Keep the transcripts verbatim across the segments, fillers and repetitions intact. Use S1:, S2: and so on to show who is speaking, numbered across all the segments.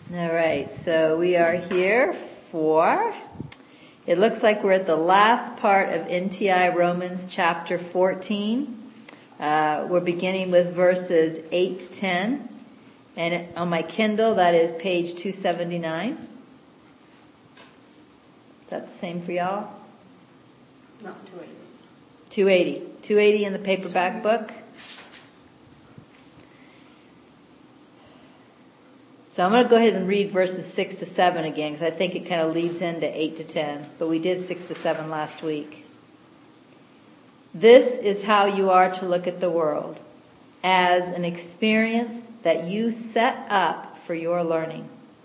S1: All right, so we are here for, it looks like we're at the last part of N T I Romans chapter fourteen. Uh, we're beginning with verses eight to ten. And on my Kindle, that is page two seventy-nine. Is that the same for y'all?
S2: No, two eighty.
S1: two eighty. two eighty in the paperback book. So I'm going to go ahead and read verses six to seven again, because I think it kind of leads into eight to ten. But we did six to seven last week. This is how you are to look at the world, as an experience that you set up for your learning.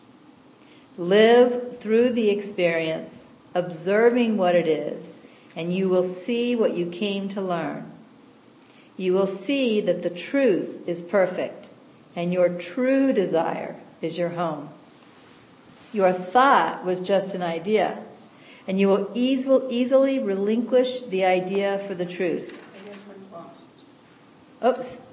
S1: Live through the experience, observing what it is, and you will see what you came to learn. You will see that the truth is perfect, and your true desire is your home. Your thought was just an idea, and you will eas- will easily relinquish the idea for the truth.
S2: I guess I'm lost.
S1: Oops.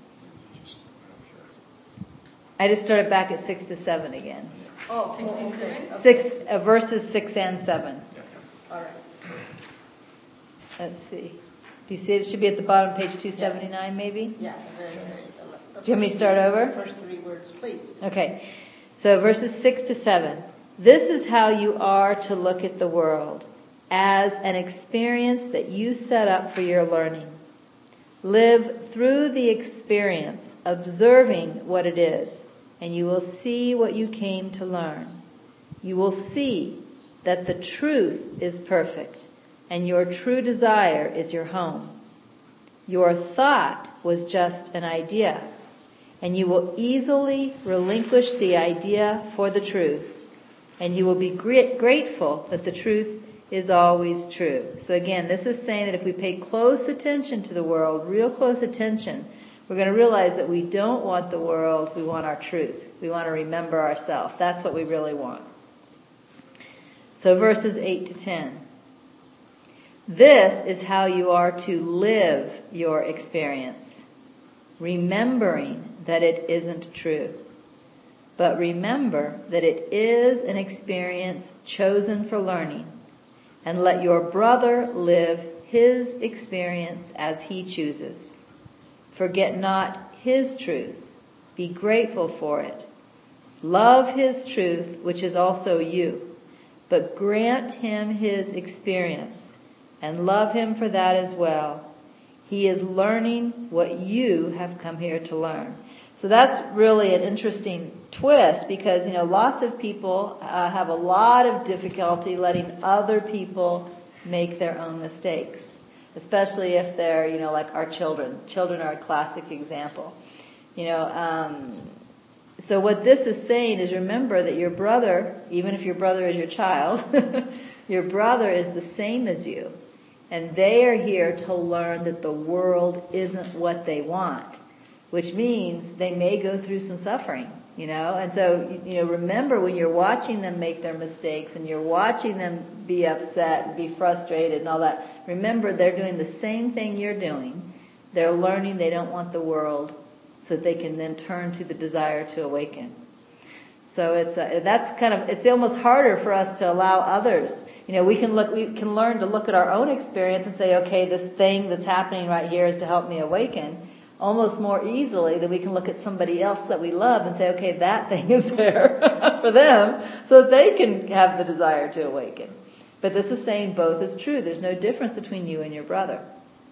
S1: I just started back at six to seven again.
S2: Oh, sixty-six? Okay.
S1: Six, uh, verses six and seven.
S2: All right.
S1: Let's see. Do you see it? It should be at the bottom of page two seventy-nine maybe?
S2: Yeah. The, the, the
S1: Do you want me to start over?
S2: First three words, please.
S1: Okay. So verses six to seven. This is how you are to look at the world, as an experience that you set up for your learning. Live through the experience, observing what it is, and you will see what you came to learn. You will see that the truth is perfect, and your true desire is your home. Your thought was just an idea, and you will easily relinquish the idea for the truth, and you will be great, grateful that the truth is always true. So again, this is saying that if we pay close attention to the world, real close attention, we're going to realize that we don't want the world, we want our truth. We want to remember ourselves. That's what we really want. So verses eight to ten. This is how you are to live your experience, remembering that it isn't true. But remember that it is an experience chosen for learning, and let your brother live his experience as he chooses. Forget not his truth. Be grateful for it. Love his truth, which is also you, but grant him his experience, and love him for that as well. He is learning what you have come here to learn. So that's really an interesting twist, because, you know, lots of people uh, have a lot of difficulty letting other people make their own mistakes, especially if they're, you know, like our children. Children are a classic example. You know, um, so what this is saying is, remember that your brother, even if your brother is your child, your brother is the same as you. And they are here to learn that the world isn't what they want, which means they may go through some suffering, you know. And so, you know, remember when you're watching them make their mistakes and you're watching them be upset and be frustrated and all that, remember they're doing the same thing you're doing. They're learning they don't want the world, so that they can then turn to the desire to awaken. So it's uh, that's kind of, it's almost harder for us to allow others. You know, we can look, we can learn to look at our own experience and say, okay, this thing that's happening right here is to help me awaken, almost more easily than we can look at somebody else that we love and say, okay, that thing is there for them, so that they can have the desire to awaken. But this is saying both is true. There's no difference between you and your brother.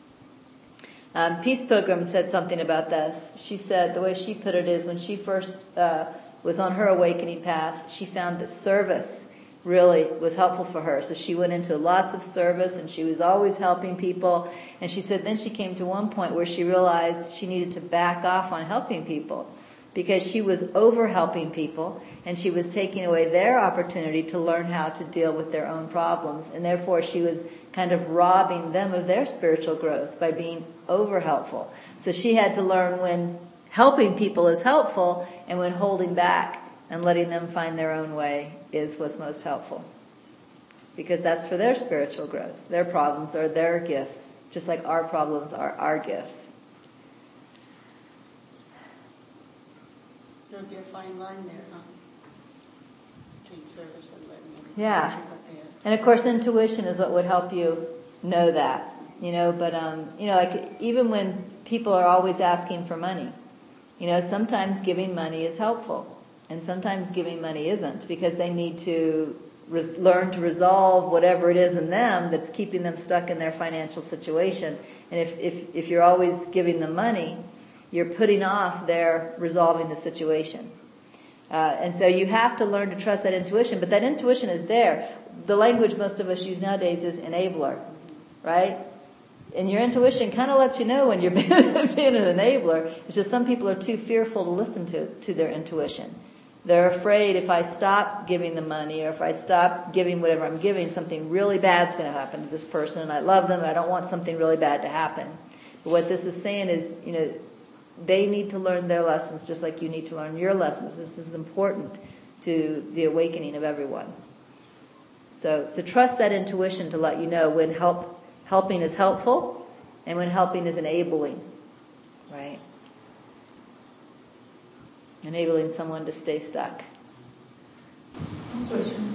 S1: Um, Peace Pilgrim said something about this. She said the way she put it is, when she first uh, was on her awakening path, she found that service really was helpful for her. So she went into lots of service, and she was always helping people. And she said then she came to one point where she realized she needed to back off on helping people, because she was over helping people, and she was taking away their opportunity to learn how to deal with their own problems. And therefore she was kind of robbing them of their spiritual growth by being over helpful. So she had to learn when helping people is helpful, and when holding back and letting them find their own way is what's most helpful. Because that's for their spiritual growth. Their problems are their gifts, just like our problems are our gifts.
S2: There'll be a fine line there, huh? in service and letting them
S1: Yeah.
S2: do what they have.
S1: And of course, intuition is what would help you know that, you know, but, um, you know, like even when people are always asking for money, you know, sometimes giving money is helpful and sometimes giving money isn't, because they need to res- learn to resolve whatever it is in them that's keeping them stuck in their financial situation. And if, if, if you're always giving them money, you're putting off their resolving the situation. Uh, and so you have to learn to trust that intuition, but that intuition is there. The language most of us use nowadays is enabler, right? And your intuition kind of lets you know when you're being, being an enabler. It's just some people are too fearful to listen to, to their intuition. They're afraid if I stop giving the money or if I stop giving whatever I'm giving, something really bad's going to happen to this person, and I love them and I don't want something really bad to happen. But what this is saying is, you know, they need to learn their lessons just like you need to learn your lessons. This is important to the awakening of everyone. So, so trust that intuition to let you know when help, helping is helpful and when helping is enabling, right? Enabling someone to stay stuck.
S3: One question.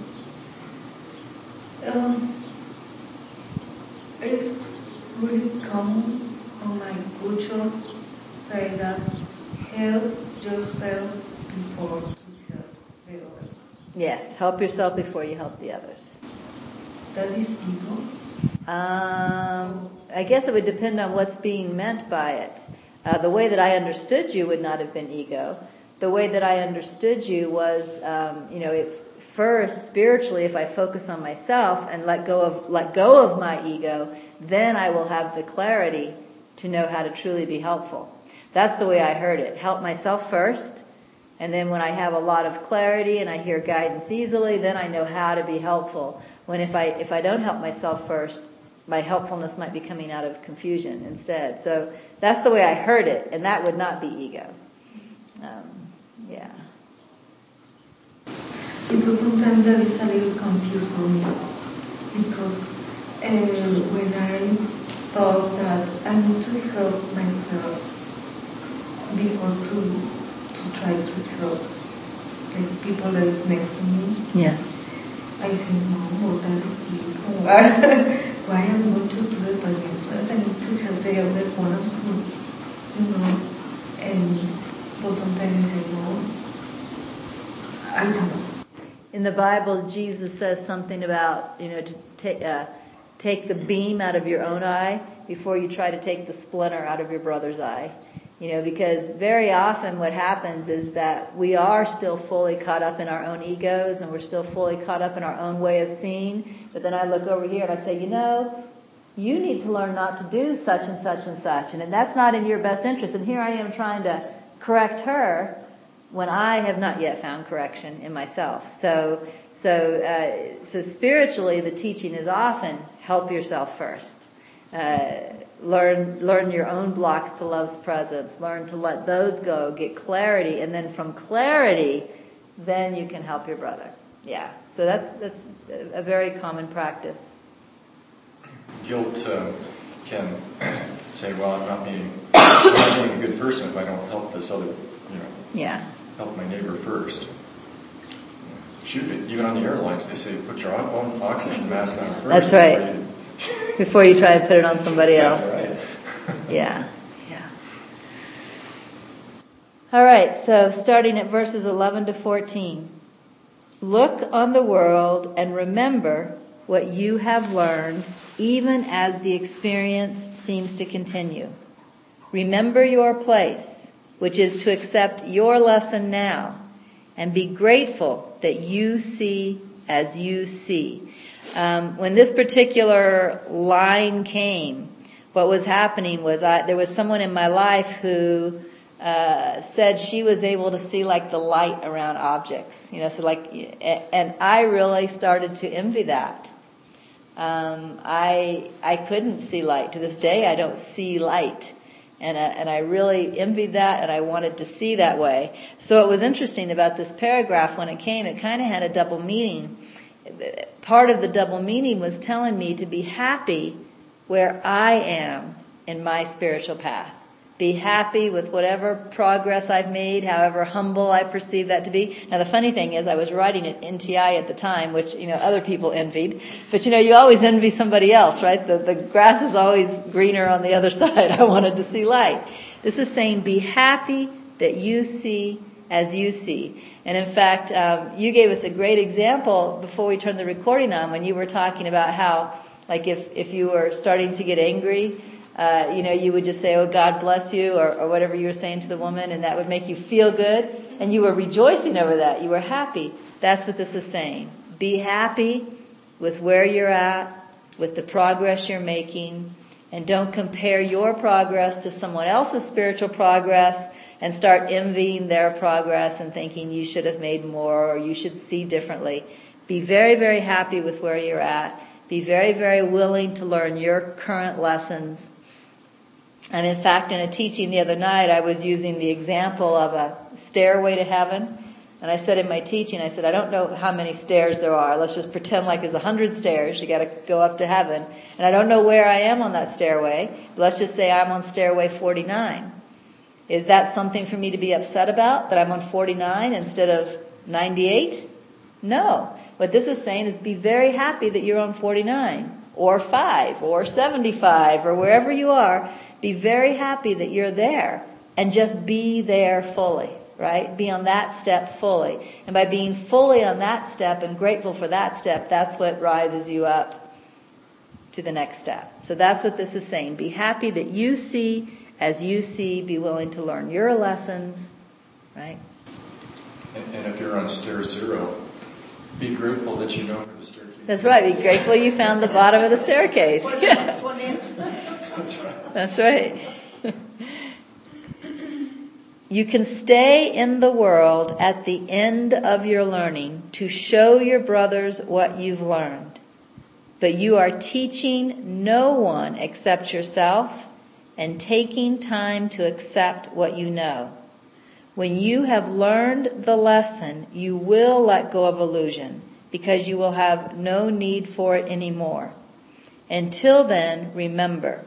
S3: Um, it is really common on my culture say that help yourself before to help the other.
S1: Yes, help yourself before you help the others.
S3: That is ego.
S1: Um, I guess it would depend on what's being meant by it. Uh, the way that I understood you would not have been ego. The way that I understood you was, um, you know, if first spiritually, if I focus on myself and let go of let go of my ego, then I will have the clarity to know how to truly be helpful. That's the way I heard it. Help myself first, and then when I have a lot of clarity and I hear guidance easily, then I know how to be helpful. When if I if I don't help myself first, my helpfulness might be coming out of confusion instead. So that's the way I heard it, and that would not be ego. Um, yeah.
S3: Because sometimes that is a little confused for me. Because uh, when I thought that I need to help myself before to to try to help like people that is next to me,
S1: Yeah.
S3: I say no, that is ego. Why I'm going to do it by myself? I need to help the other one to, you know, and but sometimes I say no. I don't know.
S1: In the Bible, Jesus says something about, you know, to take uh, take the beam out of your own eye before you try to take the splinter out of your brother's eye. You know, because very often what happens is that we are still fully caught up in our own egos and we're still fully caught up in our own way of seeing. But then I look over here and I say, you know, you need to learn not to do such and such and such. And that's not in your best interest. And here I am trying to correct her when I have not yet found correction in myself. So, so, uh, so spiritually, the teaching is often help yourself first. Uh, learn, learn your own blocks to love's presence. Learn to let those go. Get clarity, and then from clarity, then you can help your brother. Yeah. So that's that's a very common practice.
S4: Guilt uh, can say, "Well, I'm not being, I'm not being a good person if I don't help this other, you know,
S1: Yeah.
S4: help my neighbor first." Shoot, even on the airlines, they say, "Put your own oxygen mask on first."
S1: That's right. Before you try to put it on somebody else.
S4: That's right.
S1: Yeah, yeah. All right, so starting at verses eleven to fourteen. Look on the world and remember what you have learned, even as the experience seems to continue. Remember your place, which is to accept your lesson now, and be grateful that you see as you see. Um, when this particular line came, what was happening was I, there was someone in my life who uh, said she was able to see like the light around objects, you know. So like, and I really started to envy that. Um, I I couldn't see light to this day. I don't see light, and uh, and I really envied that, and I wanted to see that way. So it was interesting about this paragraph when it came. It kind of had a double meaning. Part of the double meaning was telling me to be happy where I am in my spiritual path. Be happy with whatever progress I've made, however humble I perceive that to be. Now the funny thing is I was writing at N T I at the time, which, you know, other people envied. But you know, you always envy somebody else, right? The, the grass is always greener on the other side. I wanted to see light. This is saying be happy that you see as you see. And in fact, um, you gave us a great example before we turned the recording on when you were talking about how, like if, if you were starting to get angry, Uh, you know, you would just say, oh, God bless you, or, or whatever you were saying to the woman, and that would make you feel good, and you were rejoicing over that. You were happy. That's what this is saying. Be happy with where you're at, with the progress you're making, and don't compare your progress to someone else's spiritual progress and start envying their progress and thinking you should have made more or you should see differently. Be very, very happy with where you're at. Be very, very willing to learn your current lessons. And in fact, in a teaching the other night, I was using the example of a stairway to heaven. And I said in my teaching, I said, I don't know how many stairs there are. Let's just pretend like there's a hundred stairs. You got to go up to heaven. And I don't know where I am on that stairway. Let's just say I'm on stairway forty-nine. Is that something for me to be upset about, that I'm on forty-nine instead of ninety-eight? No. What this is saying is be very happy that you're on forty-nine, or five, or seventy-five, or wherever you are. Be very happy that you're there, and just be there fully, right? Be on that step fully. And by being fully on that step and grateful for that step, that's what rises you up to the next step. So that's what this is saying. Be happy that you see as you see. Be willing to learn your lessons, right?
S4: And, and if you're on stair zero, be grateful that you know where the staircase is.
S1: That's right. Be grateful you found the bottom of the staircase.
S2: What's the next one is?
S4: That's right.
S1: That's right. You can stay in the world at the end of your learning to show your brothers what you've learned. But you are teaching no one except yourself and taking time to accept what you know. When you have learned the lesson, you will let go of illusion because you will have no need for it anymore. Until then, remember,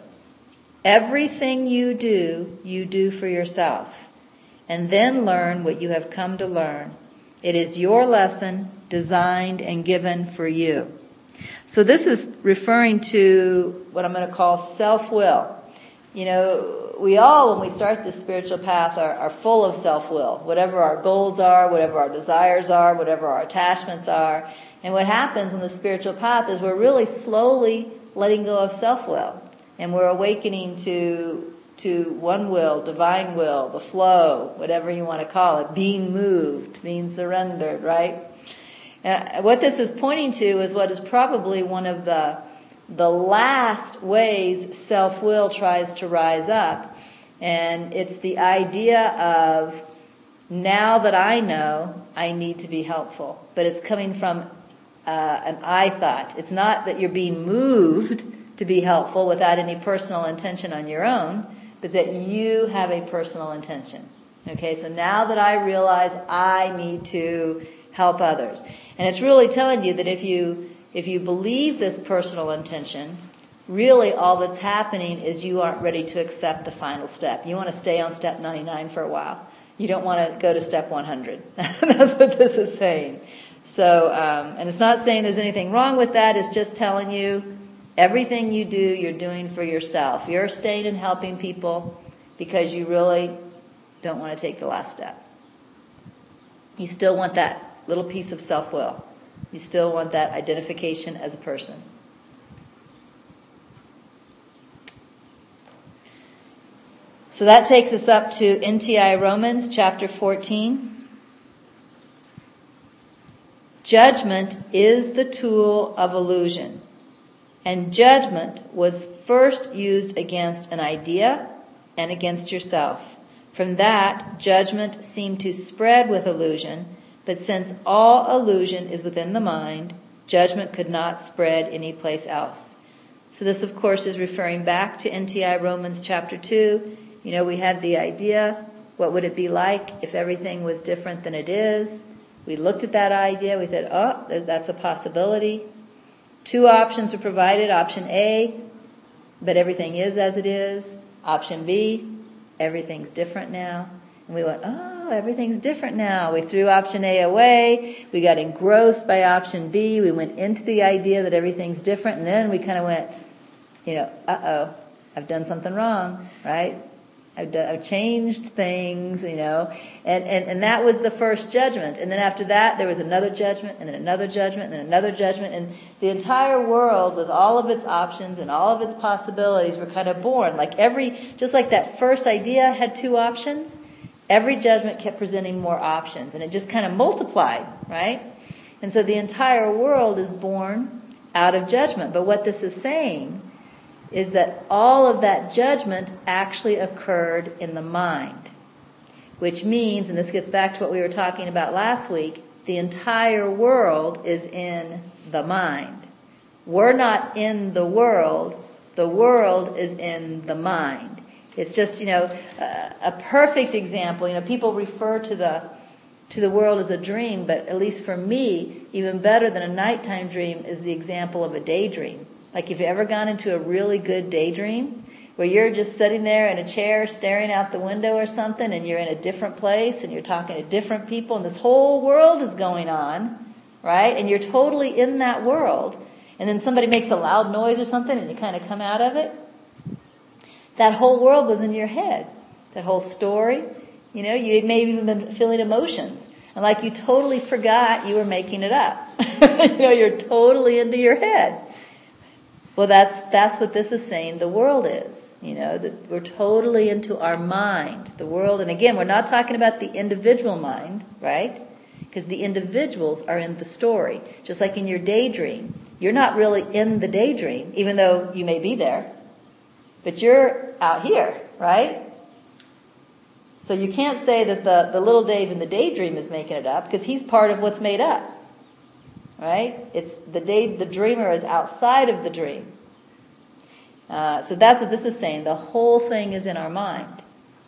S1: everything you do, you do for yourself. And then learn what you have come to learn. It is your lesson designed and given for you. So this is referring to what I'm going to call self-will. You know, we all, when we start this spiritual path, are, are full of self-will. Whatever our goals are, whatever our desires are, whatever our attachments are. And what happens in the spiritual path is we're really slowly letting go of self-will. And we're awakening to to one will, divine will, the flow, whatever you want to call it, being moved, being surrendered, right? Uh, what this is pointing to is what is probably one of the the last ways self-will tries to rise up. And it's the idea of, now that I know, I need to be helpful. But it's coming from uh, an I thought. It's not that you're being moved to be helpful without any personal intention on your own, but that you have a personal intention. Okay, so now that I realize I need to help others. And it's really telling you that if you if you believe this personal intention, really all that's happening is you aren't ready to accept the final step. You want to stay on step ninety-nine for a while. You don't want to go to step one hundred. That's what this is saying. So, um, and it's not saying there's anything wrong with that. It's just telling you everything you do, you're doing for yourself. You're staying and helping people because you really don't want to take the last step. You still want that little piece of self-will. You still want that identification as a person. So that takes us up to N T I Romans chapter fourteen. Judgment is the tool of illusion. And judgment was first used against an idea and against yourself. From that, judgment seemed to spread with illusion, but since all illusion is within the mind, judgment could not spread anyplace else. So this, of course, is referring back to N T I Romans chapter two. You know, we had the idea, what would it be like if everything was different than it is? We looked at that idea, we said, oh, that's a possibility. Two options were provided. Option A, but everything is as it is. Option B, everything's different now. And we went, oh, everything's different now. We threw option A away. We got engrossed by option B. We went into the idea that everything's different. And then we kind of went, you know, uh-oh, I've done something wrong, right? I've, done, I've changed things, you know. And, and, and that was the first judgment. And then after that, there was another judgment, and then another judgment, and then another judgment. And the entire world, with all of its options and all of its possibilities, were kind of born. Like every, just like that first idea had two options, every judgment kept presenting more options, and it just kind of multiplied, right? And so the entire world is born out of judgment. But what this is saying is that all of that judgment actually occurred in the mind, which means, and this gets back to what we were talking about last week, the entire world is in the mind. We're not in the world. The world is in the mind. It's just, you know, a, a perfect example. You know, people refer to the to the world as a dream, but at least for me, even better than a nighttime dream is the example of a daydream. Like if you've ever gone into a really good daydream, where you're just sitting there in a chair staring out the window or something, and you're in a different place, and you're talking to different people, and this whole world is going on, right? And you're totally in that world. And then somebody makes a loud noise or something, and you kind of come out of it. That whole world was in your head. That whole story. You know, you may have even been feeling emotions. And like you totally forgot you were making it up. You know, you're totally into your head. Well, that's that's what this is saying the world is. You know, that we're totally into our mind. The world, and again, we're not talking about the individual mind, right? Because the individuals are in the story. Just like in your daydream. You're not really in the daydream, even though you may be there. But you're out here, right? So you can't say that the, the little Dave in the daydream is making it up, because he's part of what's made up. Right? It's the day, the dreamer is outside of the dream. Uh, so that's what this is saying. The whole thing is in our mind.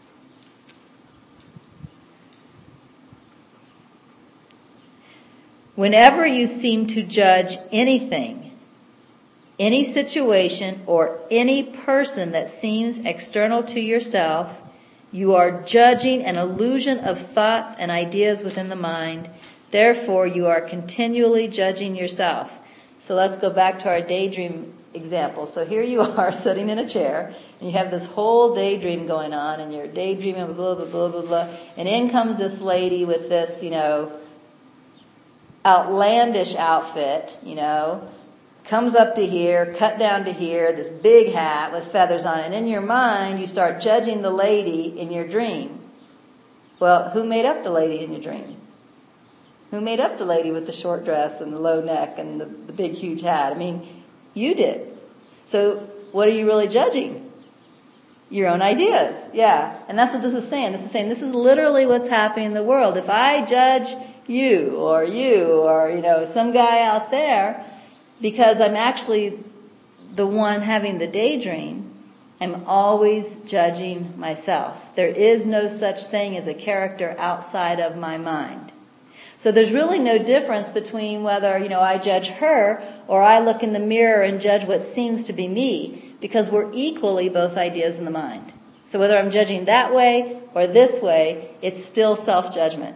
S1: Whenever you seem to judge anything, any situation, or any person that seems external to yourself, you are judging an illusion of thoughts and ideas within the mind. Therefore, you are continually judging yourself. So let's go back to our daydream example. So here you are sitting in a chair, and you have this whole daydream going on, and you're daydreaming, blah, blah, blah, blah, blah. And in comes this lady with this, you know, outlandish outfit, you know, comes up to here, cut down to here, this big hat with feathers on it. And in your mind, you start judging the lady in your dream. Well, who made up the lady in your dream? Who made up the lady with the short dress and the low neck and the, the big, huge hat? I mean, you did. So what are you really judging? Your own ideas. Yeah. And that's what this is saying. This is saying this is literally what's happening in the world. If I judge you or you or, you know, some guy out there because I'm actually the one having the daydream, I'm always judging myself. There is no such thing as a character outside of my mind. So there's really no difference between whether, you know, I judge her or I look in the mirror and judge what seems to be me, because we're equally both ideas in the mind. So whether I'm judging that way or this way, it's still self-judgment.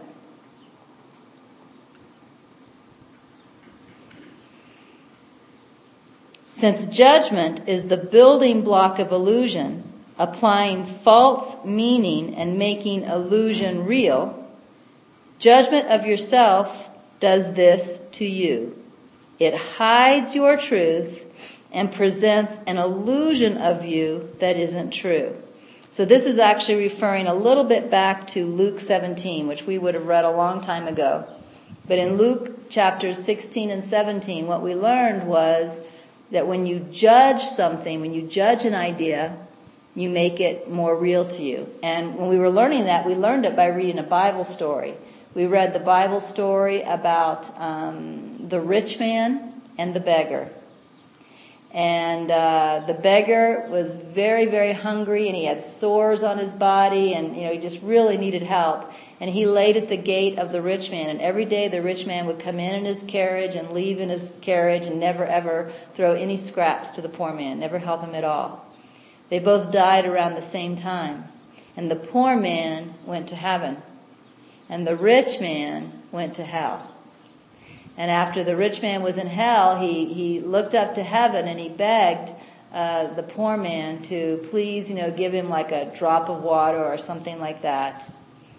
S1: Since judgment is the building block of illusion, applying false meaning and making illusion real, judgment of yourself does this to you. It hides your truth and presents an illusion of you that isn't true. So this is actually referring a little bit back to Luke seventeen, which we would have read a long time ago. But in Luke chapters sixteen and seventeen, what we learned was that when you judge something, when you judge an idea, you make it more real to you. And when we were learning that, we learned it by reading a Bible story. We read the Bible story about um, the rich man and the beggar. And uh, the beggar was very, very hungry, and he had sores on his body, and you know he just really needed help. And he laid at the gate of the rich man, and every day the rich man would come in in his carriage and leave in his carriage and never ever throw any scraps to the poor man, never help him at all. They both died around the same time. And the poor man went to heaven, and the rich man went to hell. And after the rich man was in hell, he, he looked up to heaven and he begged uh, the poor man to please, you know, give him like a drop of water or something like that.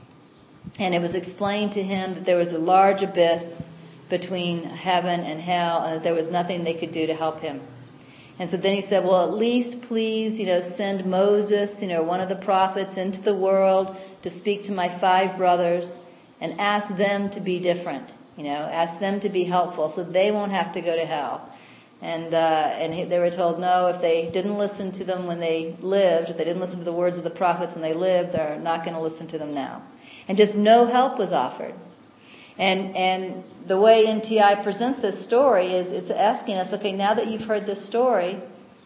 S1: And it was explained to him that there was a large abyss between heaven and hell, and that there was nothing they could do to help him. And so then he said, well, at least please, you know, send Moses, you know, one of the prophets into the world to speak to my five brothers and ask them to be different, you know, ask them to be helpful so they won't have to go to hell. And uh, and he, they were told, no, if they didn't listen to them when they lived, if they didn't listen to the words of the prophets when they lived, they're not going to listen to them now. And just no help was offered. And and the way N T I presents this story is it's asking us, okay, now that you've heard this story,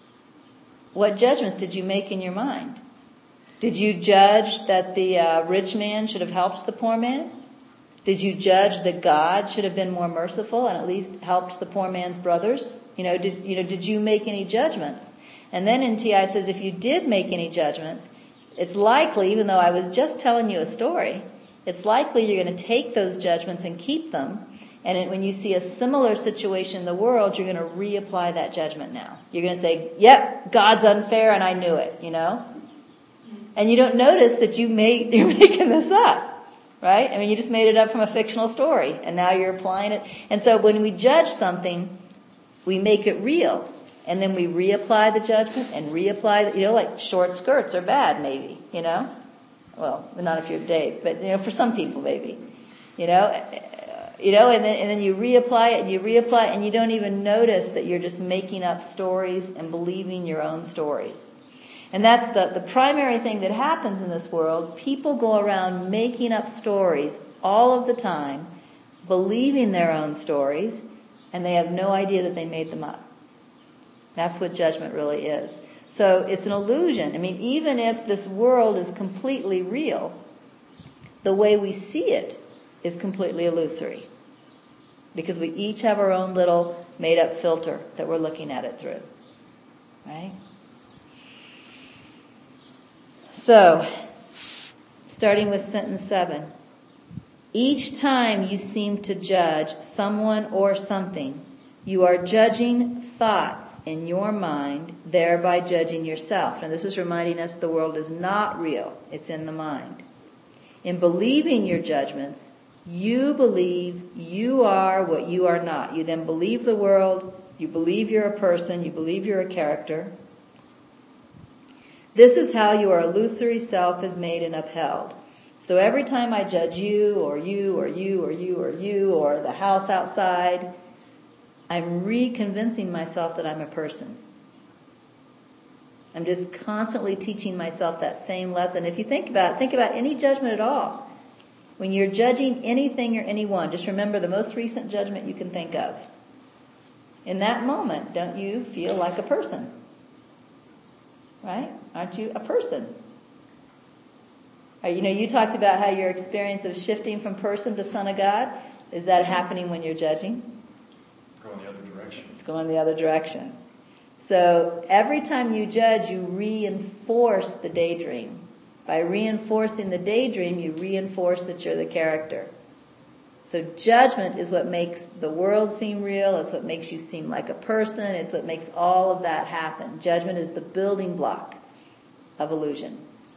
S1: what judgments did you make in your mind? Did you judge that the uh, rich man should have helped the poor man? Did you judge that God should have been more merciful and at least helped the poor man's brothers? You know, did you know did you make any judgments? And then N T I says if you did make any judgments, it's likely, even though I was just telling you a story, it's likely you're going to take those judgments and keep them. And it, when you see a similar situation in the world, you're going to reapply that judgment now. You're going to say, yep, God's unfair and I knew it, you know? And you don't notice that you made, you're making this up, right? I mean, you just made it up from a fictional story and now you're applying it. And so when we judge something, we make it real. And then we reapply the judgment and reapply, the, you know, like short skirts are bad maybe, you know? Well, not if you're Dave, but, you know, for some people maybe, you know, you know, and then, and then you reapply it and you reapply it and you don't even notice that you're just making up stories and believing your own stories. And that's the, the primary thing that happens in this world. People go around making up stories all of the time, believing their own stories, and they have no idea that they made them up. That's what judgment really is. So it's an illusion. I mean, even if this world is completely real, the way we see it is completely illusory. Because we each have our own little made-up filter that we're looking at it through. Right? So, starting with sentence seven. Each time you seem to judge someone or something, you are judging thoughts in your mind, thereby judging yourself. And this is reminding us the world is not real. It's in the mind. In believing your judgments, you believe you are what you are not. You then believe the world, you believe you're a person, you believe you're a character. This is how your illusory self is made and upheld. So every time I judge you, or you, or you, or you, or you, or the house outside, I'm reconvincing myself that I'm a person. I'm just constantly teaching myself that same lesson. If you think about it, think about any judgment at all. When you're judging anything or anyone, just remember the most recent judgment you can think of. In that moment, don't you feel like a person? Right? Aren't you a person? Or, you know, you talked about how your experience of shifting from person to Son of God, is that happening when you're judging?
S4: Going the other direction.
S1: It's going the other direction. So every time you judge, you reinforce the daydream. By reinforcing the daydream, you reinforce that you're the character. So judgment is what makes the world seem real. It's what makes you seem like a person. It's what makes all of that happen. Judgment is the building block of illusion.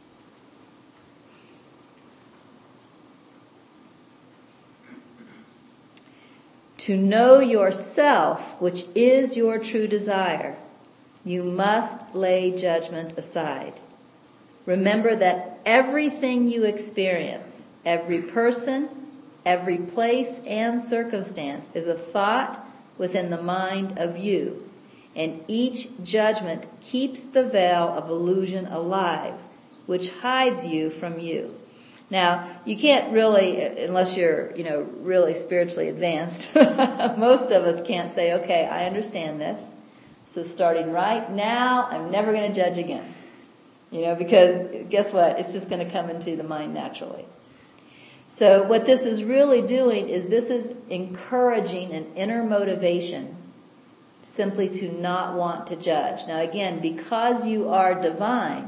S1: To know yourself, which is your true desire, you must lay judgment aside. Remember that everything you experience, every person, every place and circumstance is a thought within the mind of you, and each judgment keeps the veil of illusion alive, which hides you from you. Now, you can't really, unless you're, you know, really spiritually advanced, most of us can't say, okay, I understand this, so starting right now, I'm never going to judge again. You know, because guess what? It's just going to come into the mind naturally. So what this is really doing is this is encouraging an inner motivation simply to not want to judge. Now again, because you are divine,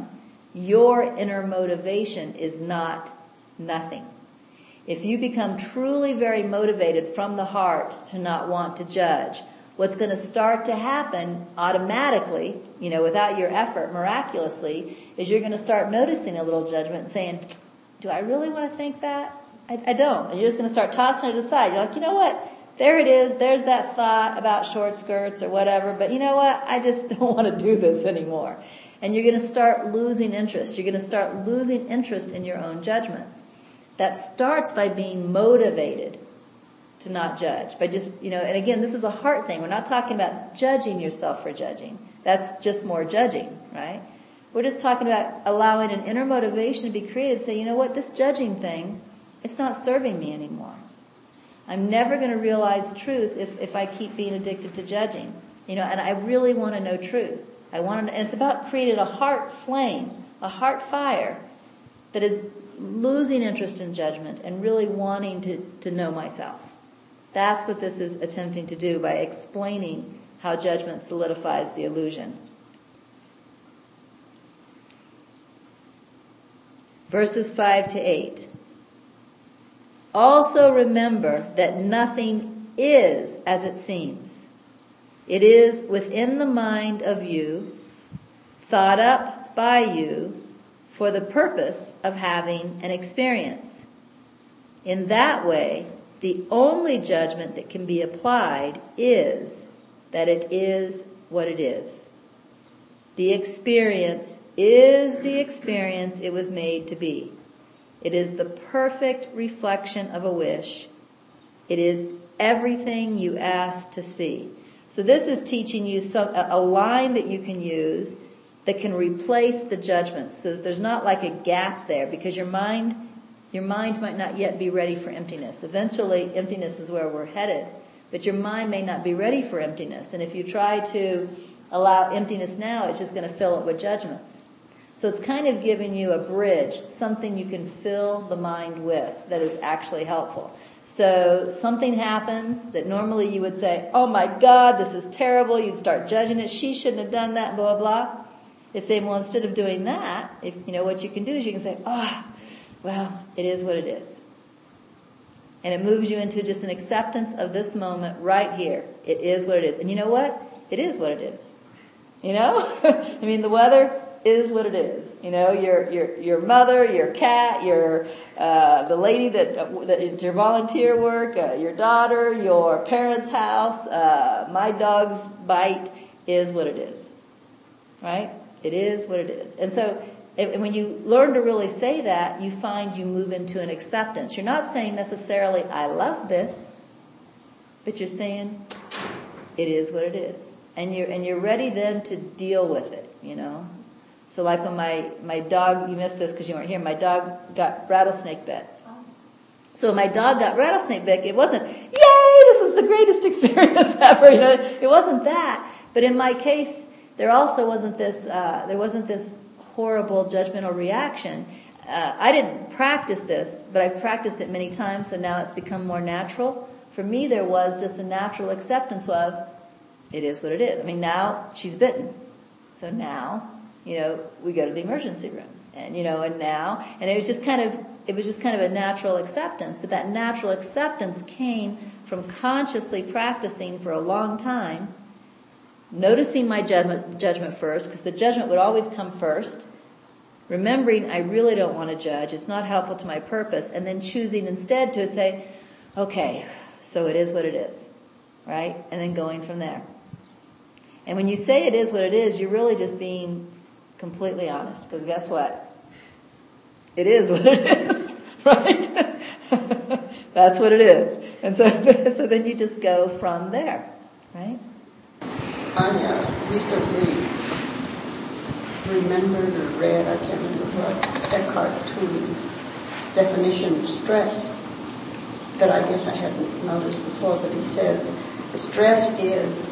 S1: Your inner motivation is not nothing. If you become truly very motivated from the heart to not want to judge, what's going to start to happen automatically, you know, without your effort, miraculously, is you're going to start noticing a little judgment and saying, do I really want to think that? I, I don't. And you're just going to start tossing it aside. You're like, you know what? There it is. There's that thought about short skirts or whatever. But you know what? I just don't want to do this anymore. And you're going to start losing interest. You're going to start losing interest in your own judgments. That starts by being motivated to not judge. By just, you know, and again, this is a heart thing. We're not talking about judging yourself for judging. That's just more judging, right? We're just talking about allowing an inner motivation to be created. Say, you know what? This judging thing, it's not serving me anymore. I'm never going to realize truth if, if I keep being addicted to judging. You know, and I really want to know truth. I want to, and it's about creating a heart flame, a heart fire that is losing interest in judgment and really wanting to, to know myself. That's what this is attempting to do by explaining how judgment solidifies the illusion. Verses five to eight. Also remember that nothing is as it seems. It is within the mind of you, thought up by you, for the purpose of having an experience. In that way, the only judgment that can be applied is that it is what it is. The experience is the experience it was made to be. It is the perfect reflection of a wish. It is everything you asked to see. So this is teaching you some, a line that you can use that can replace the judgments, so that there's not like a gap there, because your mind, your mind might not yet be ready for emptiness. Eventually, emptiness is where we're headed, but your mind may not be ready for emptiness. And if you try to allow emptiness now, it's just going to fill it with judgments. So it's kind of giving you a bridge, something you can fill the mind with that is actually helpful. So something happens that normally you would say, oh my God, this is terrible. You'd start judging it. She shouldn't have done that, blah, blah. It's saying, well, instead of doing that, if you know what you can do is you can say, oh, well, it is what it is. And it moves you into just an acceptance of this moment right here. It is what it is. And you know what? It is what it is. You know? I mean, the weather is what it is. You know, your your your mother, your cat, your uh, the lady that uh, that is your volunteer work, uh, your daughter, your parents' house, uh, my dog's bite is what it is. Right? It is what it is. And so, and when you learn to really say that, you find you move into an acceptance. You're not saying necessarily, I love this, but you're saying, it is what it is. And you're, and you're ready then to deal with it, you know. So like when my, my dog, you missed this because you weren't here, my dog got rattlesnake bit. So when my dog got rattlesnake bit, it wasn't, yay, this is the greatest experience ever, you know. It wasn't that. But in my case, there also wasn't this, uh, there wasn't this horrible judgmental reaction. Uh, I didn't practice this, but I've practiced it many times, so now it's become more natural. For me, there was just a natural acceptance of, it is what it is. I mean, now she's bitten. So now, you know, we go to the emergency room. And, you know, and now, and it was just kind of, it was just kind of a natural acceptance. But that natural acceptance came from consciously practicing for a long time, noticing my judgment, judgment first, because the judgment would always come first, remembering I really don't want to judge, it's not helpful to my purpose, and then choosing instead to say, okay, so it is what it is, right? And then going from there. And when you say it is what it is, you're really just being completely honest, because guess what? It is what it is, right? That's what it is. And so, so then you just go from there, right?
S2: I uh, recently remembered or read, I can't remember what, Eckhart Tolle's definition of stress that I guess I hadn't noticed before, but he says stress is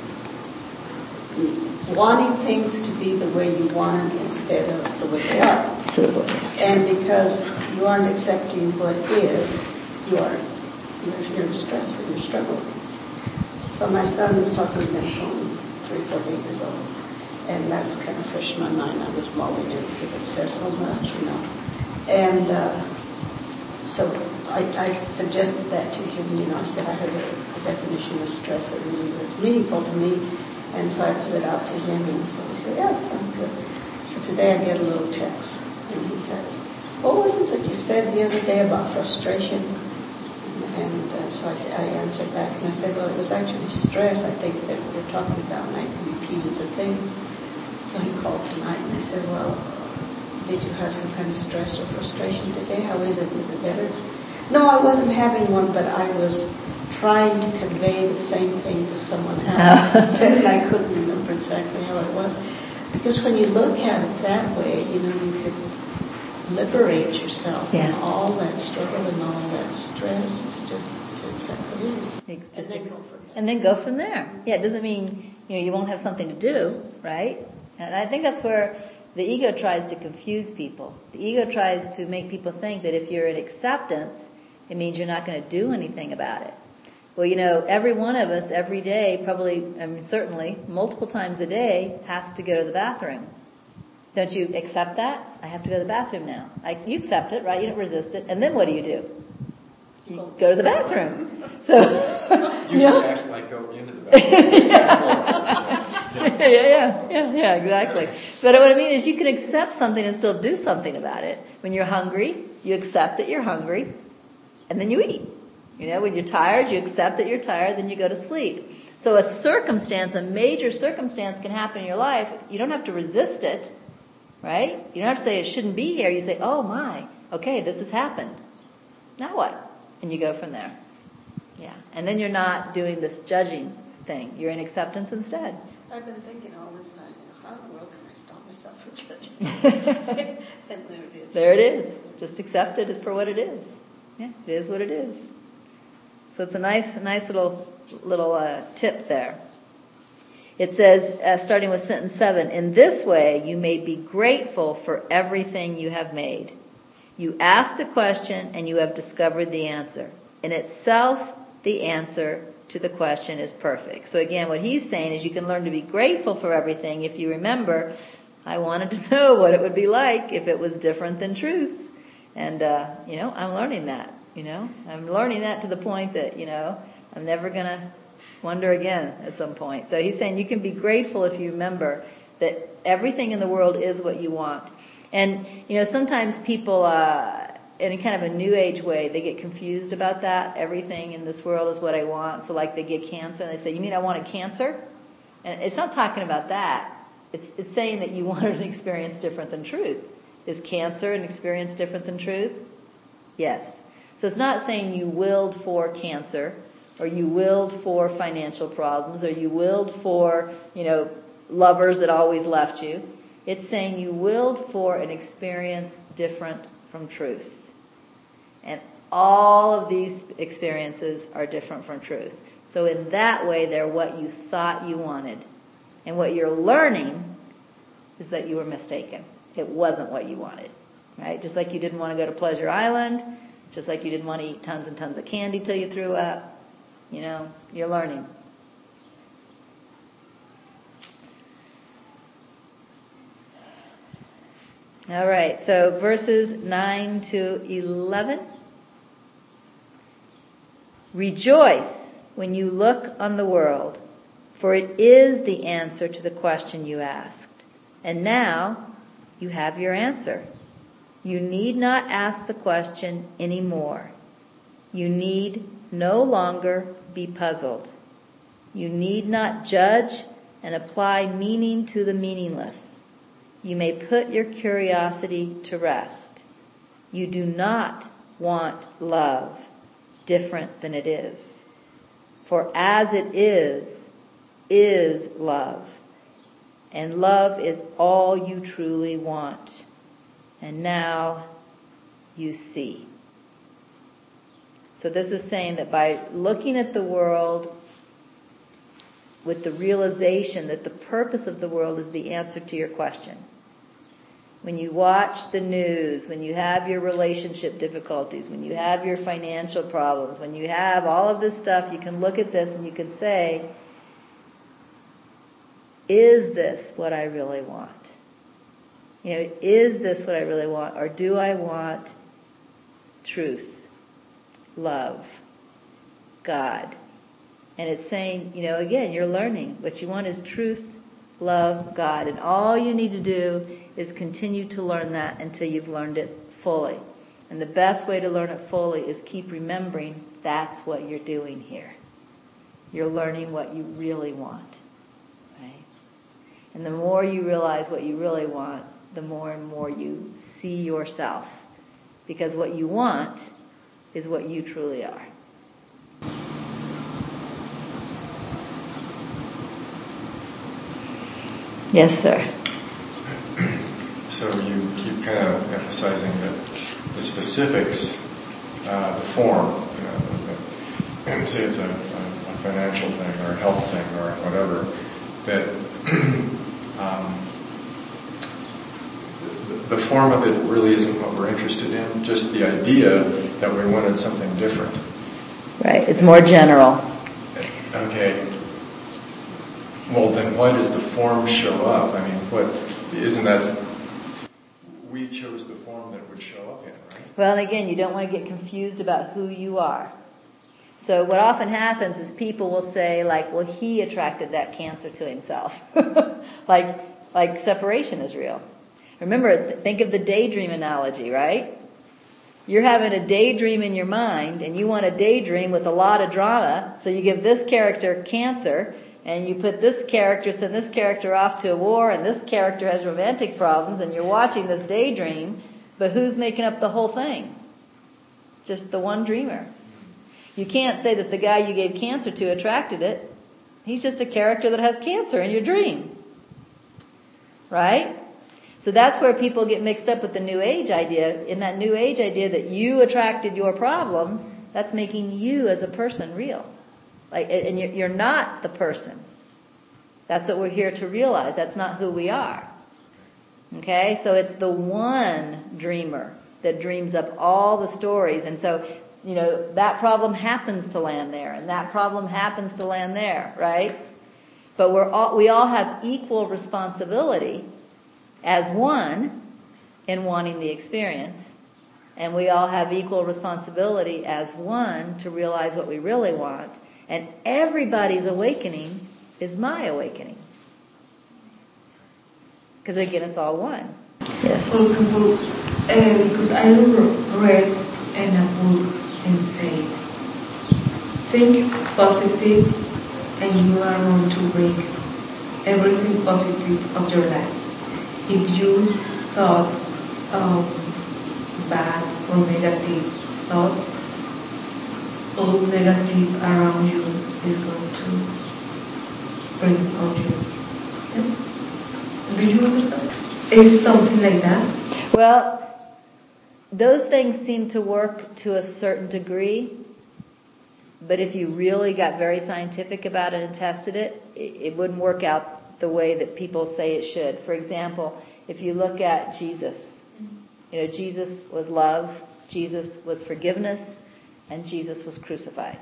S2: wanting things to be the way you want them instead of the way they are. And because you aren't accepting what is, you are you're, you're in stress and you're struggling. So my son was talking to me on the phone three, four days ago, And that was kind of fresh in my mind. I was mulling it because it says so much, you know. And uh, so I, I suggested that to him, you know. I said I heard a, a definition of stress that really was meaningful to me. And so I put it out to him, and so he said, yeah, that sounds good. So today I get a little text, and he says, what was it that you said the other day about frustration? And uh, so I, said, I answered back, and I said, well, it was actually stress, I think, that we were talking about, and I repeated the thing. So he called tonight, and I said, well, did you have some kind of stress or frustration today? How is it? Is it better? No, I wasn't having one, but I was trying to convey the same thing to someone else. I said, and I couldn't remember exactly how it was. Because when you look at it that way, you know, you could liberate yourself
S1: yes.
S2: from all that struggle and all that stress. It's just to accept what it is.
S1: It just
S2: and, then
S1: ex-
S2: go from there.
S1: and then go from there. Yeah, it doesn't mean, you know, you won't have something to do, right? And I think that's where the ego tries to confuse people. The ego tries to make people think that if you're in acceptance, it means you're not going to do anything about it. Well, you know, every one of us every day, probably, I mean, certainly, multiple times a day, has to go to the bathroom. Don't you accept that? I have to go to the bathroom now. I, you accept it, right? You don't resist it. And then what do you do? You go to the bathroom. So,
S4: usually
S1: you know?
S4: actually I go into the bathroom.
S1: yeah, yeah, yeah, yeah, yeah, exactly. But what I mean is you can accept something and still do something about it. When you're hungry, you accept that you're hungry, and then you eat. You know, when you're tired, you accept that you're tired, then you go to sleep. So a circumstance, a major circumstance can happen in your life. You don't have to resist it, right? You don't have to say it shouldn't be here. You say, oh my, okay, this has happened. Now what? And you go from there. Yeah. And then you're not doing this judging thing. You're in acceptance instead.
S2: I've been thinking all this time, you know, how in the world can I stop myself from judging? And there it is.
S1: There it is. Just accept it for what it is. Yeah, it is what it is. So it's a nice, nice little, little uh, tip there. It says, uh, starting with sentence seven, in this way you may be grateful for everything you have made. You asked a question and you have discovered the answer. In itself, the answer to the question is perfect. So again, what he's saying is you can learn to be grateful for everything if you remember, I wanted to know what it would be like if it was different than truth. And, uh, you know, I'm learning that, you know. I'm learning that to the point that, you know, I'm never going to wonder again at some point. So he's saying you can be grateful if you remember that everything in the world is what you want. And, you know, sometimes people, uh, in a kind of a new age way, they get confused about that. Everything in this world is what I want. So like they get cancer and they say, you mean I want a cancer? And it's not talking about that. It's, it's saying that you wanted an experience different than truth. Is cancer an experience different than truth? Yes. So it's not saying you willed for cancer, or you willed for financial problems, or you willed for, you know, lovers that always left you. It's saying you willed for an experience different from truth. And all of these experiences are different from truth. So in that way, they're what you thought you wanted. And what you're learning is that you were mistaken. It wasn't what you wanted, right? Just like you didn't want to go to Pleasure Island, just like you didn't want to eat tons and tons of candy till you threw up. You know, you're learning. All right, so verses nine to eleven. Rejoice when you look on the world, for it is the answer to the question you asked. And now you have your answer. You need not ask the question anymore. You need no longer be puzzled. You need not judge and apply meaning to the meaningless. You may put your curiosity to rest. You do not want love different than it is. For as it is, is love. And love is all you truly want. And now you see. So this is saying that by looking at the world with the realization that the purpose of the world is the answer to your question. When you watch the news, when you have your relationship difficulties, when you have your financial problems, when you have all of this stuff, you can look at this and you can say, is this what I really want? You know, is this what I really want? Or do I want truth, love, God? And it's saying, you know, again, you're learning. What you want is truth, love, God. And all you need to do is continue to learn that until you've learned it fully. And the best way to learn it fully is keep remembering that's what you're doing here. You're learning what you really want, right? And the more you realize what you really want, the more and more you see yourself. Because what you want is what you truly are. Yes, sir.
S4: So you keep kind of emphasizing that the specifics, uh, the form, you know, the, the, say it's a, a, a financial thing or a health thing or whatever, that um, the, the form of it really isn't what we're interested in, just the idea that we wanted something different.
S1: Right, it's more general.
S4: Okay. Well, then why does the form show up? I mean, what, isn't that, we chose the form that it would show up in, right?
S1: Well, and again, you don't want to get confused about who you are. So what often happens is people will say, like, well, he attracted that cancer to himself. like, like separation is real. Remember, th- think of the daydream analogy, right? You're having a daydream in your mind, and you want a daydream with a lot of drama, so you give this character cancer, and you put this character, send this character off to a war, and this character has romantic problems, and you're watching this daydream, but who's making up the whole thing? Just the one dreamer. You can't say that the guy you gave cancer to attracted it. He's just a character that has cancer in your dream. Right? So that's where people get mixed up with the New Age idea. In that New Age idea that you attracted your problems, that's making you as a person real. Like, and you're not the person. That's what we're here to realize. That's not who we are. Okay? So it's the one dreamer that dreams up all the stories. And so, you know, that problem happens to land there, and that problem happens to land there, right? But we're all, we all have equal responsibility as one in wanting the experience. And we all have equal responsibility as one to realize what we really want. And everybody's awakening is my awakening. Because again, it's all one. Yes.
S3: For example, uh, because I read in a book and say, think positive and you are going to bring everything positive of your life. If you thought um, bad or negative thought, all negative around you is going to bring on you. Yeah? Do you understand? Is it something like that?
S1: Well, those things seem to work to a certain degree, but if you really got very scientific about it and tested it, it, it wouldn't work out the way that people say it should. For example, if you look at Jesus, you know, Jesus was love, Jesus was forgiveness, and Jesus was crucified.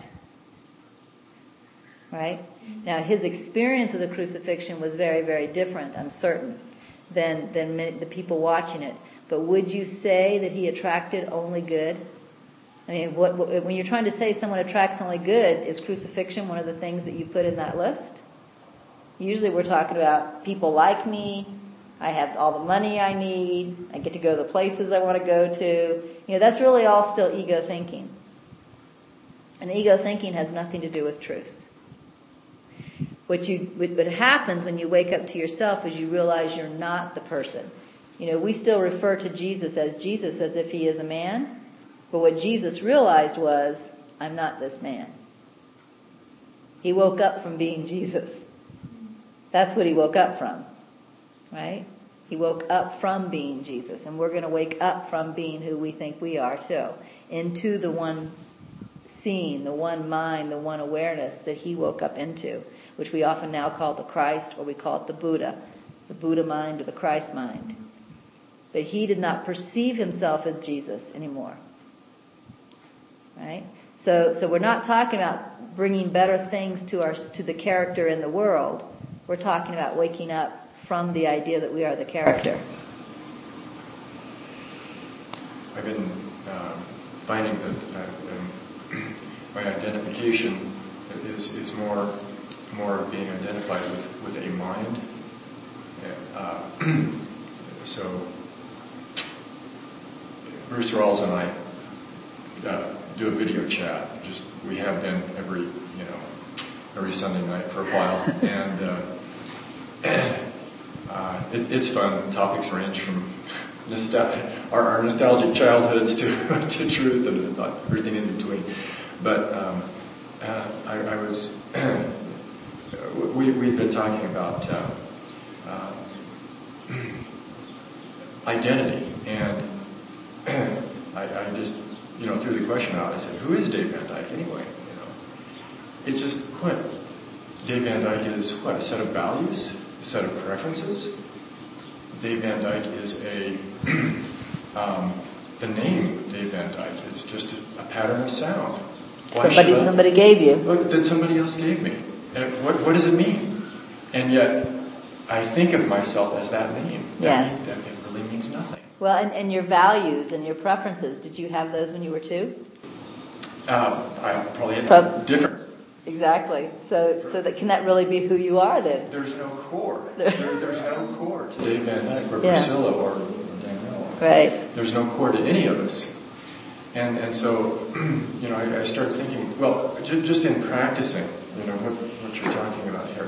S1: Right? Now, his experience of the crucifixion was very, very different, I'm certain, than, than the people watching it. But would you say that he attracted only good? I mean, what, what, when you're trying to say someone attracts only good, is crucifixion one of the things that you put in that list? Usually we're talking about people like me, I have all the money I need, I get to go to the places I want to go to. You know, that's really all still ego thinking. And ego thinking has nothing to do with truth. What you, what happens when you wake up to yourself is you realize you're not the person. You know, we still refer to Jesus as Jesus as if he is a man. But what Jesus realized was, I'm not this man. He woke up from being Jesus. That's what he woke up from. Right? He woke up from being Jesus. And we're going to wake up from being who we think we are too. Into the one seeing, the one mind, the one awareness that he woke up into, which we often now call the Christ, or we call it the Buddha, the Buddha mind or the Christ mind. But he did not perceive himself as Jesus anymore. Right? So, so we're not talking about bringing better things to our, to the character in the world. We're talking about waking up from the idea that we are the character.
S4: I've been uh, finding that uh, um, my identification is is more more being identified with, with a mind. Uh, so Bruce Rawls and I uh, do a video chat. Just we have been every you know every Sunday night for a while, and uh, uh, it, it's fun. Topics range from nostal- our, our nostalgic childhoods to to truth and everything in between. But um, uh, I, I was we we've been talking about uh, uh, identity, and I, I just you know threw the question out. I said, "Who is Dave Van Dyke anyway?" You know, it just what Dave Van Dyke is. What a set of values, a set of preferences. Dave Van Dyke is a um, the name Dave Van Dyke is just a, a pattern of sound. Why
S1: somebody
S4: I,
S1: somebody gave you.
S4: That somebody else gave me. And what what does it mean? And yet, I think of myself as that name. That
S1: Yes.
S4: mean, that it really means nothing.
S1: Well, and, and your values and your preferences, did you have those when you were two?
S4: Uh, I probably had
S1: Prob-
S4: different.
S1: Exactly. So so that can that really be who you are then?
S4: There's no core. There, there's no core to Dave Van Dyke or
S1: Yeah.
S4: Priscilla or Danielle.
S1: Right.
S4: There's no core to any of us. And and so, you know, I, I started thinking, well, j- just in practicing, you know, what, what you're talking about here,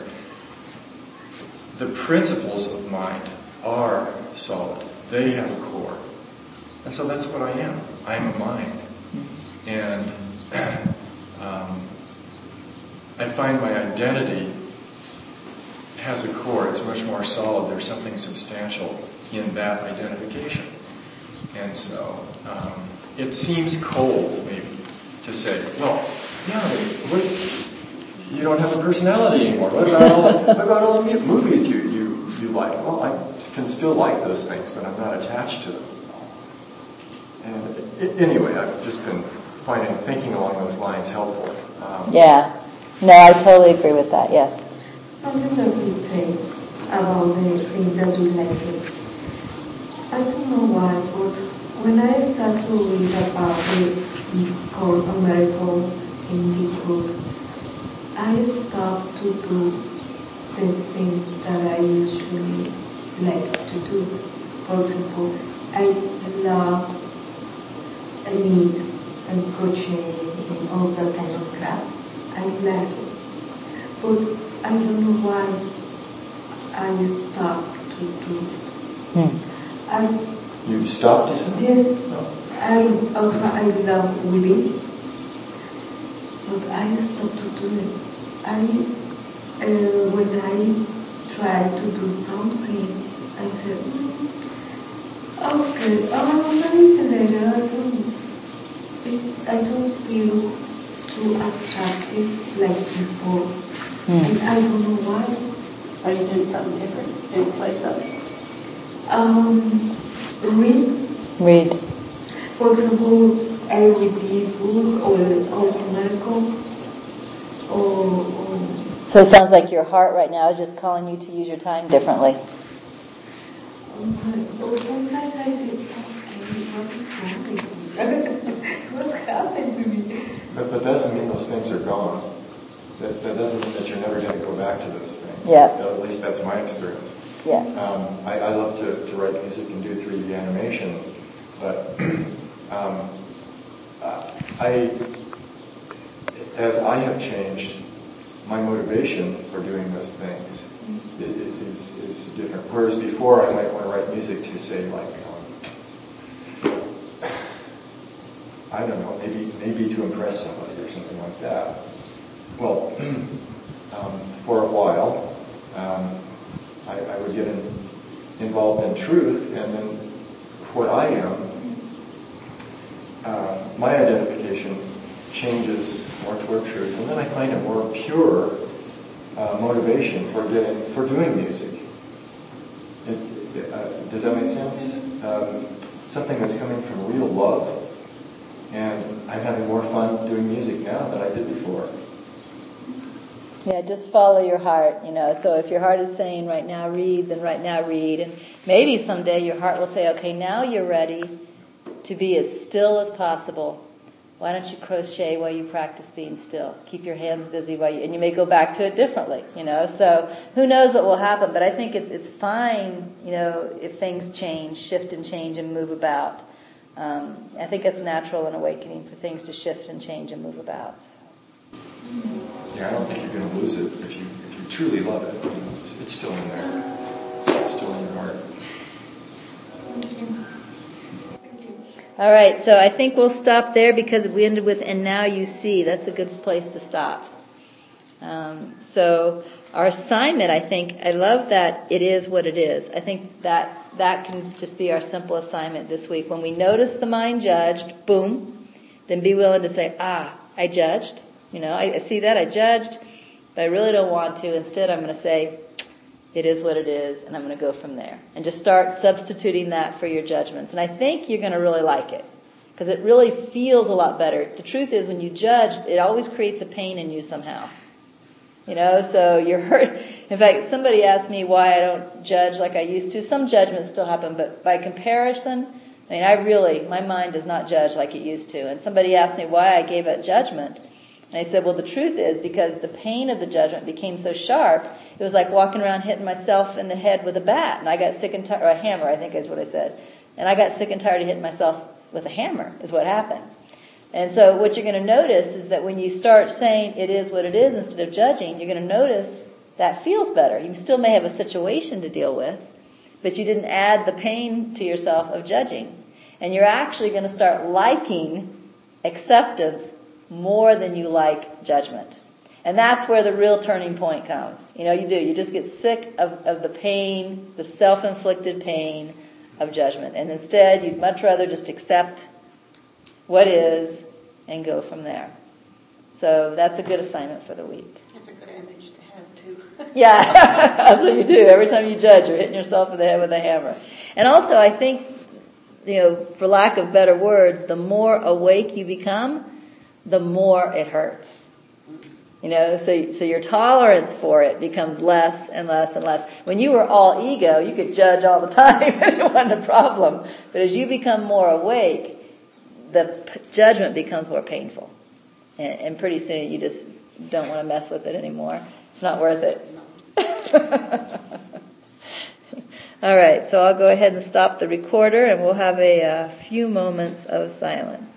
S4: the principles of mind are solid. They have a core. And so that's what I am. I'm a mind. And um, I find my identity has a core. It's much more solid. There's something substantial in that identification. And so um, it seems cold, maybe, to say, well, yeah, what, you don't have a personality anymore. What about all the, what about all the mu- movies you, you, you like? Well, I can still like those things, but I'm not attached to them. And it, anyway, I've just been finding thinking along those lines helpful. Um,
S1: Yeah. No, I totally agree with that, yes.
S3: Something that we say about the things that we like it. I don't know why, but when I start to read about the Course of Miracles in this book, I stop to do the things that I usually like to do. For example, I love meat and coaching and all that kind of crap. I like it. But I don't know why I stopped to do it.
S1: Hmm.
S3: I
S4: You stopped, is it?
S3: Yes,
S4: No.
S3: I also I love weaving, but I stopped to do it. I uh, when I try to do something, I said, mm, okay, oh, maybe later. I don't, it's, I don't feel too attractive like before,
S1: Hmm.
S3: and I don't know why.
S2: Are you doing something different? Doing play something?
S3: Um, read.
S1: Read.
S3: For example, I read this book or Course in Miracles, or, or
S1: So it sounds like your heart right now is just calling you to use your time differently.
S3: or sometimes I say, okay, what is happening? What happened to me?
S4: But that doesn't mean those things are gone. That, that doesn't mean that you're never going to go back to those things.
S1: Yeah.
S4: At least that's my experience.
S1: Yeah.
S4: Um, I, I love to, to write music and do three D animation, but um, I, as I have changed, my motivation for doing those things is, is different. Whereas before I might want to write music to say like, um, I don't know, maybe maybe to impress somebody or something like that. Well, um, for a while, um, I, I would get in, involved in truth, and then what I am, uh, my identification changes more toward truth, and then I find a more pure uh, motivation for getting for doing music. It, it, uh, does that make sense? Um, something that's coming from real love, and I'm having more fun doing music now than I did before.
S1: Yeah, just follow your heart, you know. So if your heart is saying right now read, then right now read. And maybe someday your heart will say, okay, now you're ready to be as still as possible. Why don't you crochet while you practice being still? Keep your hands busy while you, and you may go back to it differently, you know. So who knows what will happen, but I think it's it's fine, you know, if things change, shift and change and move about. Um, I think it's natural in awakening for things to shift and change and move about.
S4: Yeah, I don't think you're going to lose it if you if you truly love it. You know, it's, it's still in there. It's still in your heart.
S3: Thank you.
S1: All right, so I think we'll stop there because we ended with "and now you see." That's a good place to stop. Um, so our assignment, I think, I love that it is what it is. I think that that can just be our simple assignment this week. When we notice the mind judged, boom, then be willing to say, ah, I judged. You know, I, I see that, I judged, but I really don't want to. Instead, I'm going to say, it is what it is, and I'm going to go from there. And just start substituting that for your judgments. And I think you're going to really like it, because it really feels a lot better. The truth is, when you judge, it always creates a pain in you somehow. You know, so you're hurt. In fact, somebody asked me why I don't judge like I used to. Some judgments still happen, but by comparison, I mean, I really, my mind does not judge like it used to. And somebody asked me why I gave up judgment. And I said, well, the truth is, because the pain of the judgment became so sharp, it was like walking around hitting myself in the head with a bat. And I got sick and tired, or a hammer, I think is what I said. And I got sick and tired of hitting myself with a hammer, is what happened. And so what you're going to notice is that when you start saying it is what it is instead of judging, you're going to notice that feels better. You still may have a situation to deal with, but you didn't add the pain to yourself of judging. And you're actually going to start liking acceptance more than you like judgment. And that's where the real turning point comes. You know, you do. You just get sick of, of the pain, the self-inflicted pain of judgment. And instead, you'd much rather just accept what is and go from there. So that's a good assignment for the week.
S2: That's a good image to have, too.
S1: Yeah, that's what you do. Every time you judge, you're hitting yourself in the head with a hammer. And also, I think, you know, for lack of better words, the more awake you become, the more it hurts. You know, so so your tolerance for it becomes less and less and less. When you were all ego, you could judge all the time. It wasn't a problem. But as you become more awake, the p- judgment becomes more painful. And, and pretty soon you just don't want to mess with it anymore. It's not worth it. All right, so I'll go ahead and stop the recorder, and we'll have a, a few moments of silence.